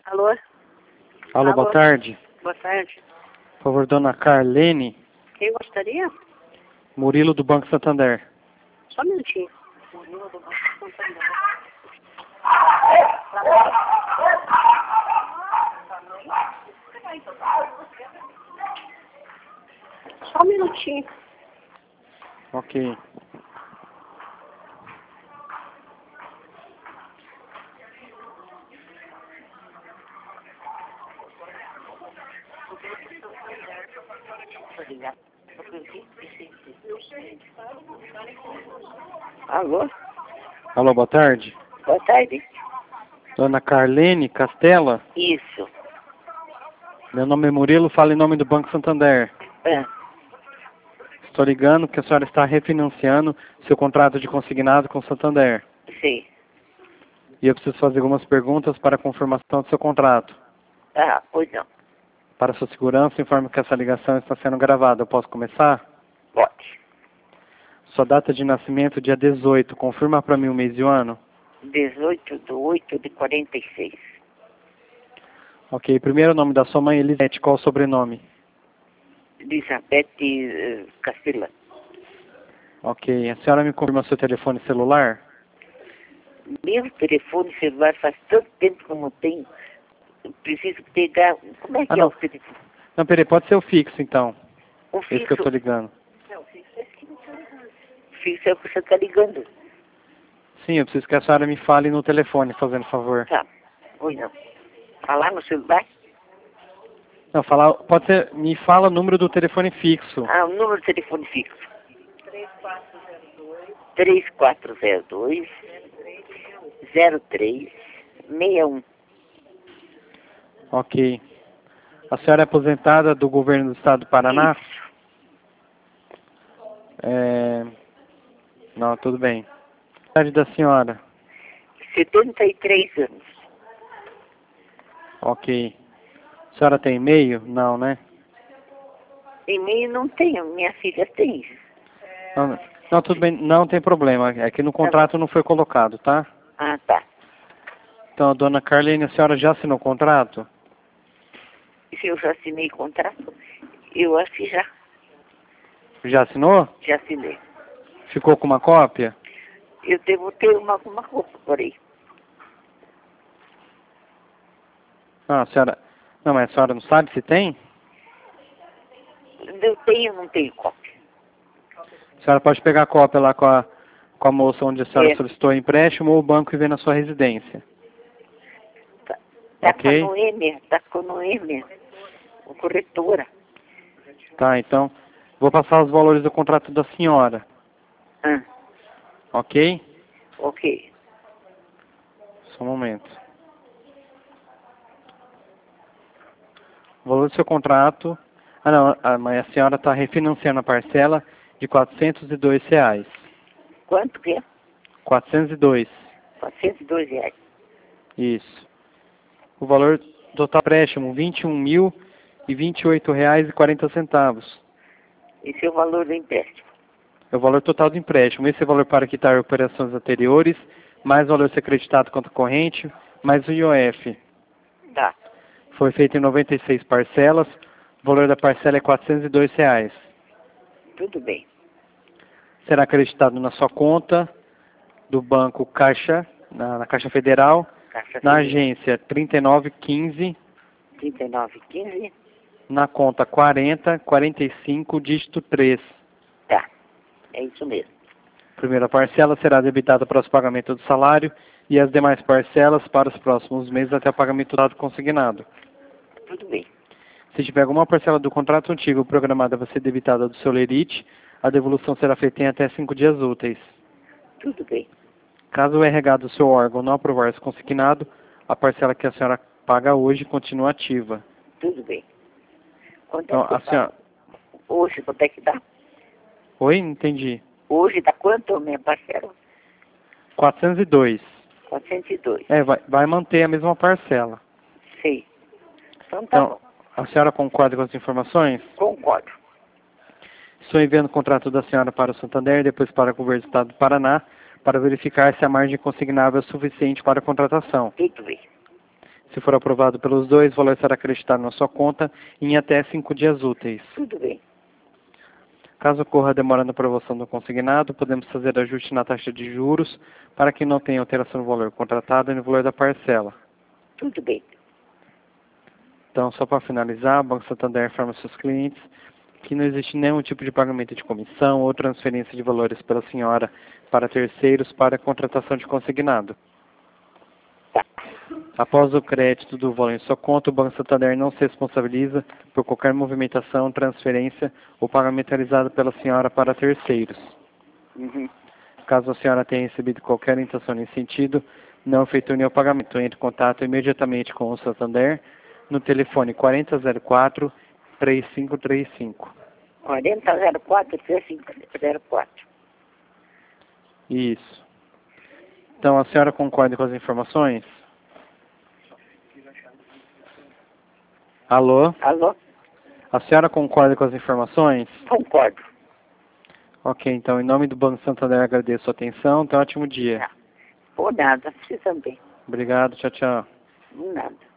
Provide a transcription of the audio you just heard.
Alô? Alô, boa tarde. Boa tarde. Por favor, dona Carlene Quem gostaria? Murilo, do Banco Santander. Só um minutinho. Murilo do Banco Santander. Só um minutinho. Ok. Alô? Alô, boa tarde. Boa tarde. Dona Carlene Castela. Isso. Meu nome é Murilo, falo em nome do Banco Santander. Estou ligando que a senhora está refinanciando seu contrato de consignado com o Santander. Sim. E eu preciso fazer algumas perguntas para a confirmação do seu contrato. Ah, pois não. Para sua segurança, informo que essa ligação está sendo gravada. Eu posso começar? Pode. Sua data de nascimento, dia 18. Confirma para mim o mês e o ano? 18/8/46. Ok. Primeiro nome da sua mãe, Elisete. Qual o sobrenome? Elizabeth Castela. Ok. A senhora me confirma seu telefone celular? Meu telefone celular faz tanto tempo que eu não tenho. Eu preciso pegar. Como é que é não. o telefone? Não, peraí. Pode ser o fixo, então. O Esse que eu estou ligando. fixo é o que você está ligando. Sim, eu preciso que a senhora me fale no telefone, fazendo favor. Tá. Pois não. Falar no celular? Não, pode ser, me fala o número do telefone fixo. Ah, o número de telefone fixo. 3402 0361. Ok. A senhora é aposentada do governo do estado do Paraná? Isso. Não, tudo bem. A idade da senhora? 73 anos. Ok. A senhora tem e-mail? Não, né? E-mail não tenho, minha filha tem. Não, não, tudo bem, não tem problema. É que no contrato não foi colocado, tá? Ah, tá. Então, dona Carlene, a senhora já assinou o contrato? Se eu já assinei contrato? Eu acho que já. Já assinou? Já assinei. Ficou com uma cópia? Eu devo ter uma roupa por aí. Não, a senhora... Não, mas a senhora não sabe se tem? Eu tenho, não tenho cópia. A senhora pode pegar a cópia lá com a moça onde a senhora É. solicitou empréstimo ou o banco e ver na sua residência. Tá Ok? com a Noêmia, tá com a Noêmia, a corretora. Tá, então, vou passar os valores do contrato da senhora. Ah, Ok? ok. Só um momento. O valor do seu contrato... Ah, não, mas a senhora está refinanciando a parcela de R$ 402. Quanto que é? 402. 402 reais. Isso. O valor total empréstimo, R$ 21.028,40. Esse é o valor do empréstimo. É o valor total do empréstimo. Esse é o valor para quitar operações anteriores, mais o valor ser acreditado contra corrente, mais o IOF. Tá, Foi feito em 96 parcelas. O valor da parcela é R$ 402. tudo bem. Será acreditado na sua conta do Banco Caixa, na Caixa Federal, Caixa na Federal. agência 3915, 3915. na conta 4045, dígito 3. Tá, é isso mesmo. A primeira parcela será debitada para o pagamento do salário e as demais parcelas para os próximos meses até o pagamento do dado consignado. Tudo bem. Se tiver alguma parcela do contrato antigo programada para ser debitada do seu lerite, a devolução será feita em até 5 dias úteis. Tudo bem. Caso o RH do seu órgão não aprovar esse consignado, a parcela que a senhora paga hoje continua ativa. Tudo bem. Quanto Então, é que a senhora... Hoje, quanto é que dá? Oi? Não entendi. Hoje dá quanto a minha parcela? 402. 402. Vai manter a mesma parcela. Sei. Então tá Então, bom. a senhora concorda com as informações? Concordo. Estou enviando o contrato da senhora para o Santander e depois para o governo do estado do Paraná para verificar se a margem consignável é suficiente para a contratação. Tudo bem. Se for aprovado pelos dois, o valor será acreditado na sua conta em até 5 dias úteis. Tudo bem. Caso ocorra demora na aprovação do consignado, podemos fazer ajuste na taxa de juros para que não tenha alteração no valor contratado e no valor da parcela. Tudo bem. Então, só para finalizar, o Banco Santander informa seus clientes que não existe nenhum tipo de pagamento de comissão ou transferência de valores pela senhora para terceiros para a contratação de consignado. Tá. Após o crédito do valor em sua conta, o Banco Santander não se responsabiliza por qualquer movimentação, transferência ou pagamento realizado pela senhora para terceiros. Uhum. Caso a senhora tenha recebido qualquer intenção nesse sentido, não efetue nenhum pagamento. Entre em contato imediatamente com o Santander no telefone 4004-3535. 4004-3504. Isso. Então, a senhora concorda com as informações? Alô? Alô? A senhora concorda com as informações? Concordo. Ok, então, em nome do Banco Santander, agradeço a sua atenção. Tenha um ótimo dia. Tá. Por nada, você também. Obrigado, tchau, tchau. Nada.